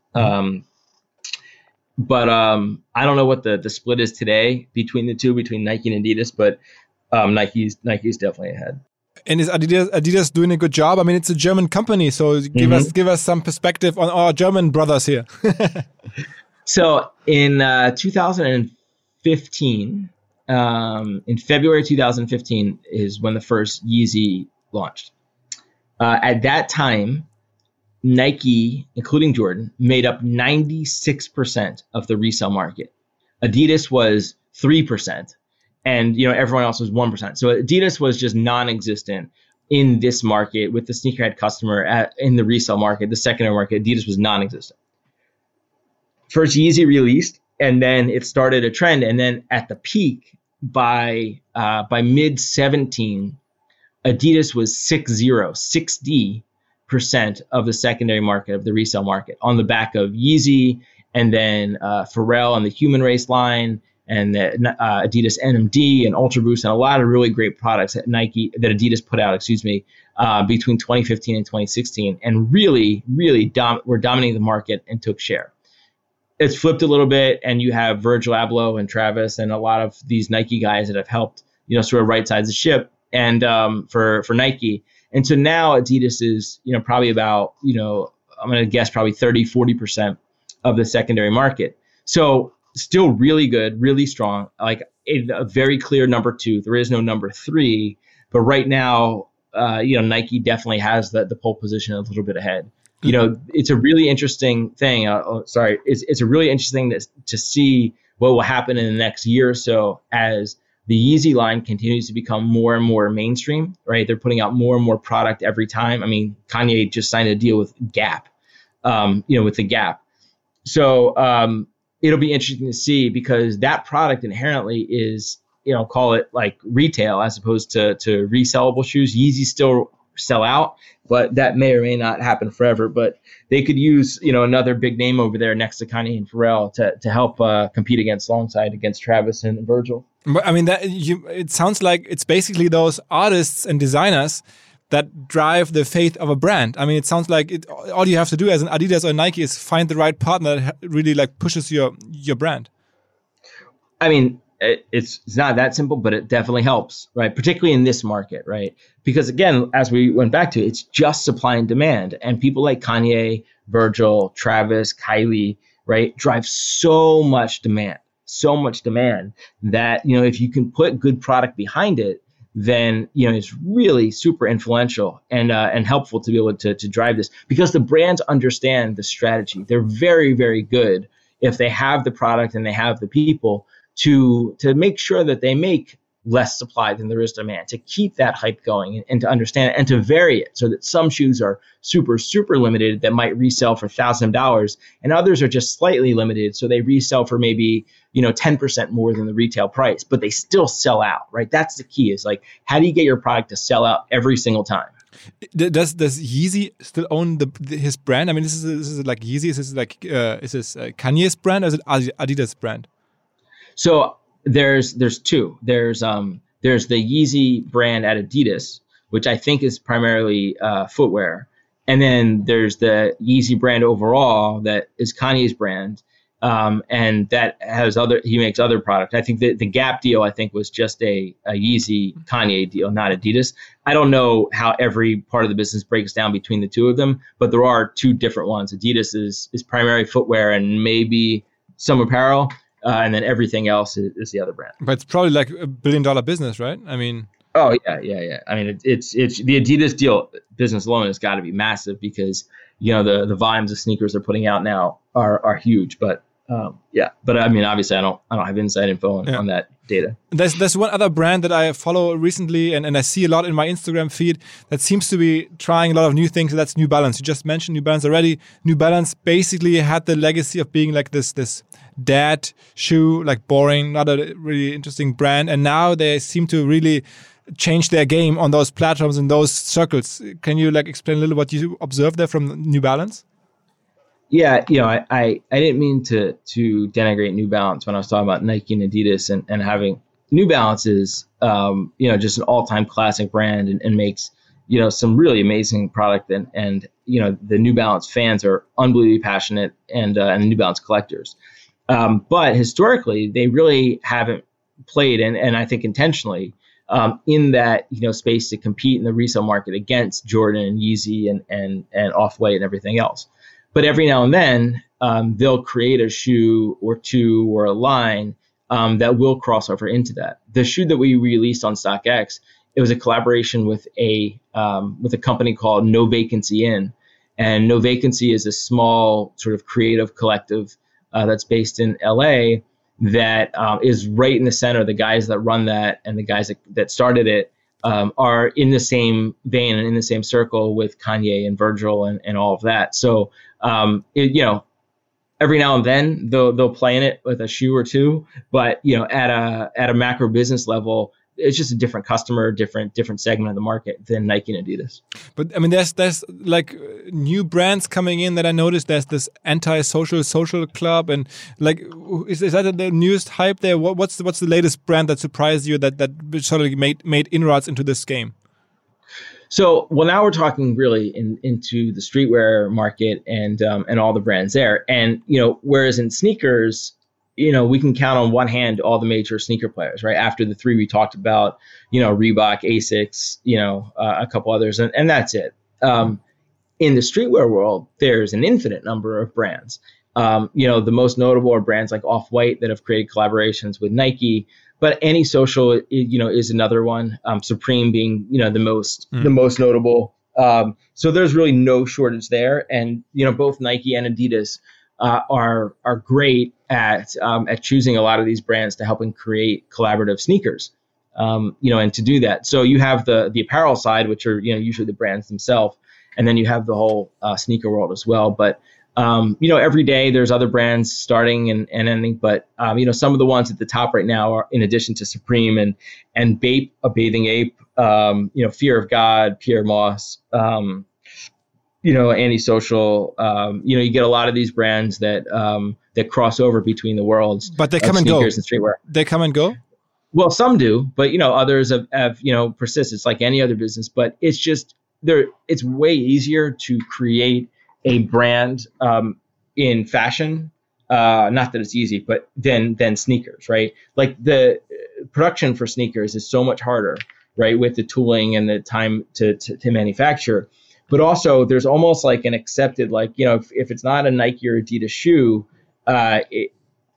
But I don't know what the split is today between the two, between Nike and Adidas, but Nike's definitely ahead. And is Adidas doing a good job? I mean, it's a German company, so give us some perspective on our German brothers here. So in 2015, in February 2015 is when the first Yeezy launched. At that time, Nike, including Jordan, made up 96% of the resale market. Adidas was 3%, and everyone else was 1%. So Adidas was just non-existent in this market with the sneakerhead customer in the resale market, the secondary market. Adidas was non-existent. First Yeezy released, and then it started a trend. And then at the peak, by mid 17, Adidas was 60% of the secondary market, of the resale market, on the back of Yeezy, and then Pharrell and the Human Race line, and the Adidas NMD and Ultra Boost, and a lot of really great products that Adidas put out, between 2015 and 2016, and really were dominating the market and took share. It's flipped a little bit, and you have Virgil Abloh and Travis and a lot of these Nike guys that have helped, sort of right size the ship, and for Nike. And so now Adidas is, probably about, I'm going to guess probably 30-40% of the secondary market. So still really good, really strong, like a very clear number 2. There is no number 3, but right now, Nike definitely has the pole position a little bit ahead. It's a really interesting thing. It's a really interesting to see what will happen in the next year or so as the Yeezy line continues to become more and more mainstream, right? They're putting out more and more product every time. I mean, Kanye just signed a deal with Gap, with the Gap. So it'll be interesting to see, because that product inherently is, call it like retail as opposed to resellable shoes. Yeezy still sell out, but that may or may not happen forever. But they could use, another big name over there next to Kanye and Pharrell to help compete alongside Travis and Virgil. But I mean, it sounds like it's basically those artists and designers that drive the faith of a brand. I mean, it sounds like all you have to do as an Adidas or Nike is find the right partner that really pushes your brand. I mean, it's not that simple, but it definitely helps, right? Particularly in this market, right? Because again, as we went back to, it's just supply and demand, and people like Kanye, Virgil, Travis, Kylie, right, drive so much demand that, if you can put good product behind it, then, it's really super influential and helpful to be able to drive this, because the brands understand the strategy. They're very, very good if they have the product and they have the people to make sure that they make less supply than there is demand, to keep that hype going and to understand it and to vary it so that some shoes are super, super limited that might resell for $1,000, and others are just slightly limited. So they resell for maybe, 10% more than the retail price, but they still sell out, right? That's the key, is like, how do you get your product to sell out every single time? Does Yeezy still own his brand? I mean, this is like Yeezy. Is this Kanye's brand, or is it Adidas brand? So there's two. There's the Yeezy brand at Adidas, which I think is primarily footwear, and then there's the Yeezy brand overall that is Kanye's brand, and that has he makes other product. I think the Gap deal was just a Yeezy Kanye deal, not Adidas. I don't know how every part of the business breaks down between the two of them, but there are two different ones. Adidas is primarily footwear and maybe some apparel. And then everything else is the other brand. But it's probably like $1 billion business, right? I mean, oh yeah. I mean, it's the Adidas deal business alone has got to be massive, because the volumes of sneakers they're putting out now are huge. But but I mean, obviously, I don't have inside info on that data. There's one other brand that I follow recently, and I see a lot in my Instagram feed that seems to be trying a lot of new things. That's New Balance. You just mentioned New Balance already. New Balance basically had the legacy of being like this dad shoe, like boring, not a really interesting brand, and now they seem to really change their game on those platforms in those circles. Can you explain a little what you observed there from New Balance? Yeah, I didn't mean to denigrate New Balance when I was talking about Nike and Adidas and having New Balance is just an all-time classic brand and makes some really amazing product and the New Balance fans are unbelievably passionate and the New Balance collectors. But historically, they really haven't played, and I think intentionally, in that space to compete in the resale market against Jordan and Yeezy and Off-White and everything else. But every now and then, they'll create a shoe or two or a line that will cross over into that. The shoe that we released on StockX, it was a collaboration with a company called No Vacancy In, and No Vacancy is a small sort of creative collective that's based in LA that is right in the center. The guys that run that and the guys that started it are in the same vein and in the same circle with Kanye and Virgil and all of that. So every now and then they'll play in it with a shoe or two, but at a macro business level, it's just a different customer, different segment of the market than Nike and Adidas. But I mean, there's like new brands coming in that I noticed. There's this anti-social club, and like, is that the newest hype there? What's the latest brand that surprised you that sort of made inroads into this game? So, well, now we're talking really into the streetwear market and all the brands there. And whereas in sneakers, we can count on one hand all the major sneaker players, right? After the three we talked about, Reebok, Asics, a couple others, and that's it. In the streetwear world, there's an infinite number of brands. The most notable are brands like Off-White that have created collaborations with Nike, but Any Social, is another one. Supreme being, the most notable. So there's really no shortage there, and both Nike and Adidas are great at choosing a lot of these brands to helping create collaborative sneakers, and to do that. So you have the apparel side, which are usually the brands themselves, and then you have the whole sneaker world as well. But every day there's other brands starting and ending. But some of the ones at the top right now are, in addition to Supreme and Bape, a Bathing Ape, Fear of God, Pierre Moss. Antisocial, you get a lot of these brands that cross over between the worlds. But they come and go. And streetwear. They come and go? Well, some do, but others have persist. It's like any other business, but it's just it's way easier to create a brand in fashion. Not that it's easy, but than sneakers, right? Like the production for sneakers is so much harder, right? With the tooling and the time to manufacture. But also, there's almost like an accepted, like, if it's not a Nike or Adidas shoe, it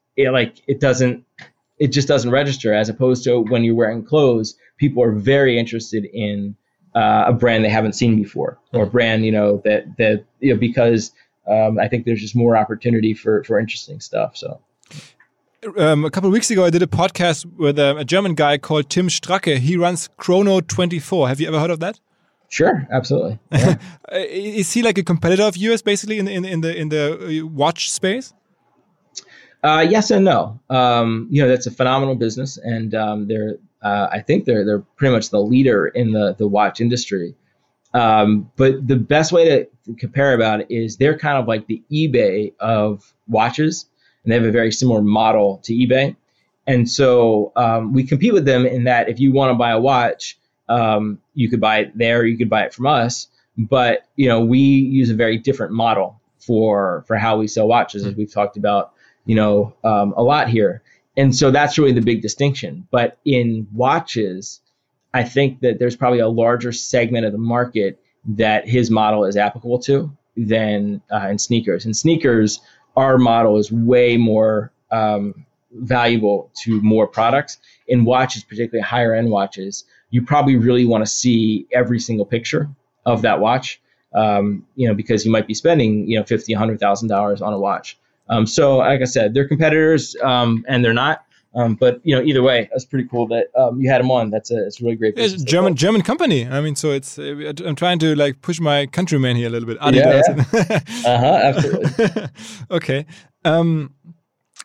just doesn't register. As opposed to when you're wearing clothes, people are very interested in a brand they haven't seen before, or a brand that because I think there's just more opportunity for interesting stuff. So. A couple of weeks ago, I did a podcast with a German guy called Tim Stracke. He runs Chrono24. Have you ever heard of that? Sure, absolutely. Yeah. Is he like a competitor of yours, basically in the watch space? Yes and no. That's a phenomenal business, and I think they're pretty much the leader in the watch industry. But the best way to compare about it is they're kind of like the eBay of watches, and they have a very similar model to eBay. And so we compete with them in that if you want to buy a watch, you could buy it there, you could buy it from us, but we use a very different model for how we sell watches, as we've talked about a lot here. And so that's really the big distinction. But in watches, I think that there's probably a larger segment of the market that his model is applicable to than in sneakers. In sneakers, our model is way more valuable to more products. In watches, particularly higher end watches, you probably really want to see every single picture of that watch, because you might be spending, $50,000, $100,000 on a watch. So like I said, they're competitors, and they're not. But either way, that's pretty cool that you had them on. It's a really great business. It's German company. I mean, so it's I'm trying to like push my countryman here a little bit. Adidas. Yeah. Absolutely. Okay.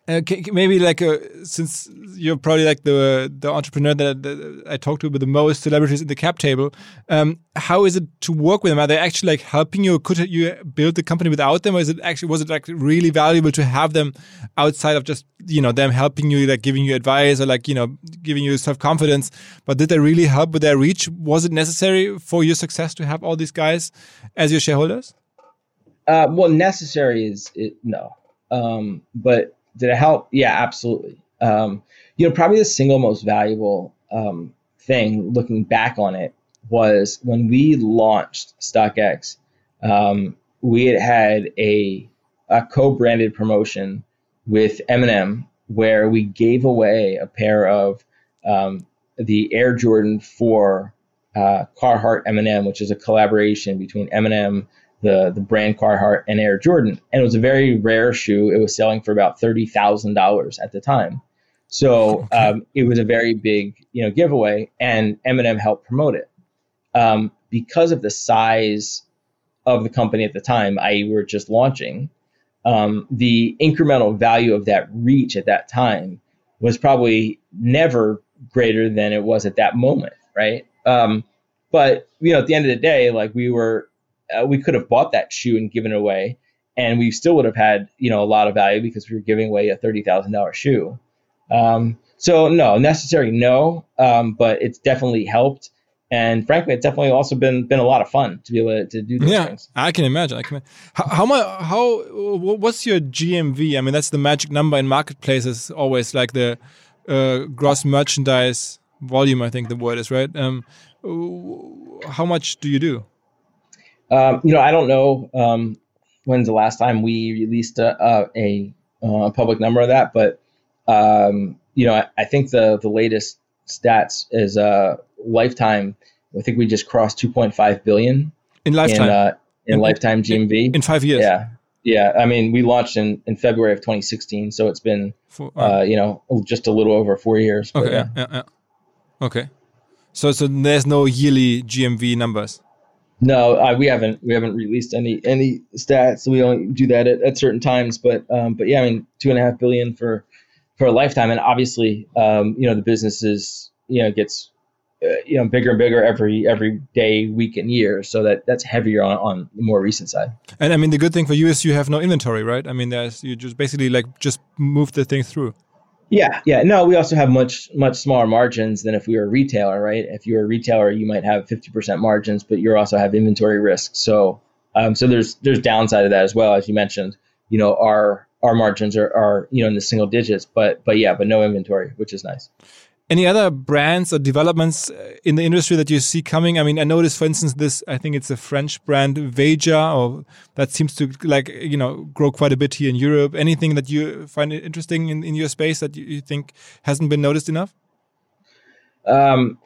Maybe like since you're probably like the entrepreneur that I talk to with the most celebrities in the cap table, how is it to work with them? Are they actually like helping you? Could you build the company without them, or was it like really valuable to have them outside of just them helping you, like giving you advice or like giving you self-confidence? But did they really help with their reach? Was it necessary for your success to have all these guys as your shareholders? Well, necessary is no, but did it help? Yeah, absolutely. Probably the single most valuable thing looking back on it was when we launched StockX. We had a co-branded promotion with M&M where we gave away a pair of the Air Jordan 4 Carhartt M&M, which is a collaboration between M&M, the brand Carhartt, and Air Jordan. And it was a very rare shoe. It was selling for about $30,000 at the time. So it was a very big, giveaway, and M&M helped promote it. Because of the size of the company at the time, i.e. we're just launching, the incremental value of that reach at that time was probably never greater than it was at that moment, right? But at the end of the day, like we could have bought that shoe and given it away, and we still would have had, a lot of value because we were giving away a $30,000 shoe. So no, necessary, no, but it's definitely helped. And frankly, it's definitely also been a lot of fun to be able to do those things. I can imagine. What's your GMV? I mean, that's the magic number in marketplaces, always like the gross merchandise volume, I think the word is, right? How much do you do? I don't know when's the last time we released a public number of that, but I think the latest stats is lifetime. I think we just crossed 2.5 billion in lifetime in lifetime GMV in 5 years. Yeah. I mean, we launched in February of 2016, so it's been just a little over 4 years. Okay. Yeah. Okay. So there's no yearly GMV numbers. No, we haven't released any stats. We only do that at certain times. But yeah, I mean, 2.5 billion for a lifetime, and obviously, the business is gets bigger and bigger every day, week, and year. So that's heavier on the more recent side. And I mean, the good thing for you is you have no inventory, right? I mean, you just basically just move the thing through. Yeah. No, we also have much smaller margins than if we were a retailer, right? If you're a retailer, you might have 50% margins, but you also have inventory risk. So there's downside of that as well, as you mentioned. Our margins are in the single digits, but no inventory, which is nice. Any other brands or developments in the industry that you see coming? I mean, I noticed, for instance, I think it's a French brand, Veja, or that seems to grow quite a bit here in Europe. Anything that you find interesting in your space that you think hasn't been noticed enough? In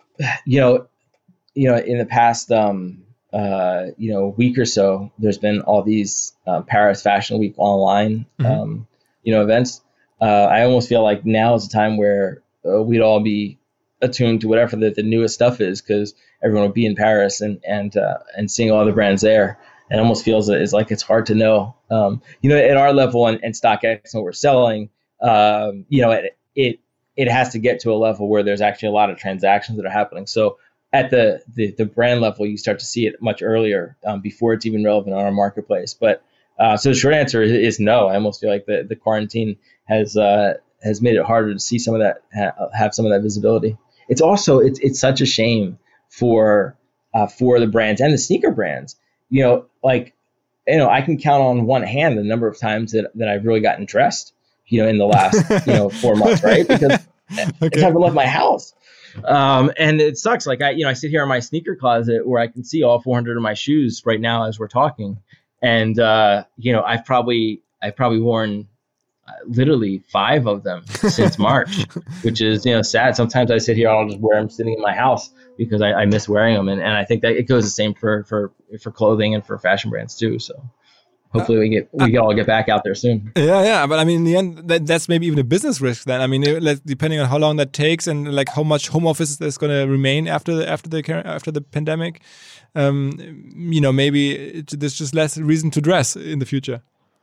the past, week or so, there's been all these Paris Fashion Week online, events. I almost feel like now is the time where we'd all be attuned to whatever the newest stuff is, because everyone would be in Paris and seeing all the brands there. It almost feels like it's hard to know. At our level and StockX, what we're selling, it has to get to a level where there's actually a lot of transactions that are happening. So at the brand level, you start to see it much earlier, before it's even relevant on our marketplace. But so the short answer is no. I almost feel like the quarantine has made it harder to see some of that, have some of that visibility. It's also it's such a shame for the brands and the sneaker brands. I can count on one hand the number of times that I've really gotten dressed, in the last 4 months, right? Because I haven't left my house. And it sucks. Like I sit here in my sneaker closet where I can see all 400 of my shoes right now as we're talking. And, I've probably worn literally 5 of them since March, which is, sad. Sometimes I sit here, I'll just wear them sitting in my house because I miss wearing them. And I think that it goes the same for clothing and for fashion brands too. So hopefully we all get back out there soon. Yeah. But I mean, in the end, that's maybe even a business risk then. I mean, depending on how long that takes and like how much home office is going to remain after the pandemic, maybe there's just less reason to dress in the future.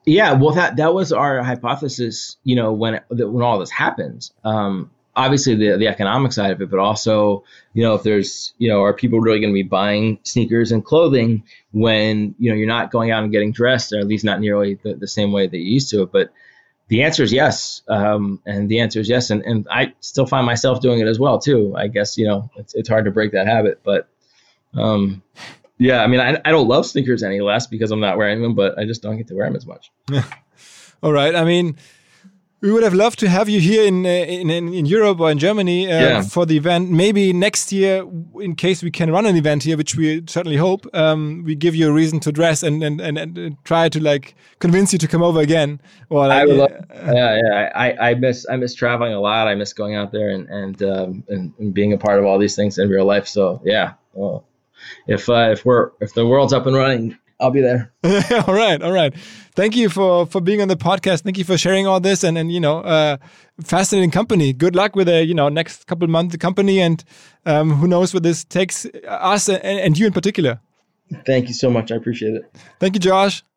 Yeah, well, that was our hypothesis. When all this happens, obviously the economic side of it, but also, if there's, are people really going to be buying sneakers and clothing when you're not going out and getting dressed, or at least not nearly the same way that you used to. But the answer is yes, and the answer is yes, and I still find myself doing it as well too. I guess it's hard to break that habit, but. Yeah, I mean, I don't love sneakers any less because I'm not wearing them, but I just don't get to wear them as much. All right. I mean, we would have loved to have you here in Europe or in Germany for the event. Maybe next year, in case we can run an event here, which we certainly hope, we give you a reason to dress and try to convince you to come over again. Or I would love. I miss traveling a lot. I miss going out there and being a part of all these things in real life. So yeah. Well, if the world's up and running, I'll be there. All right. Thank you for being on the podcast. Thank you for sharing all this and fascinating company. Good luck with the next couple of months, the company, and who knows where this takes us and you in particular. Thank you so much. I appreciate it. Thank you, Josh.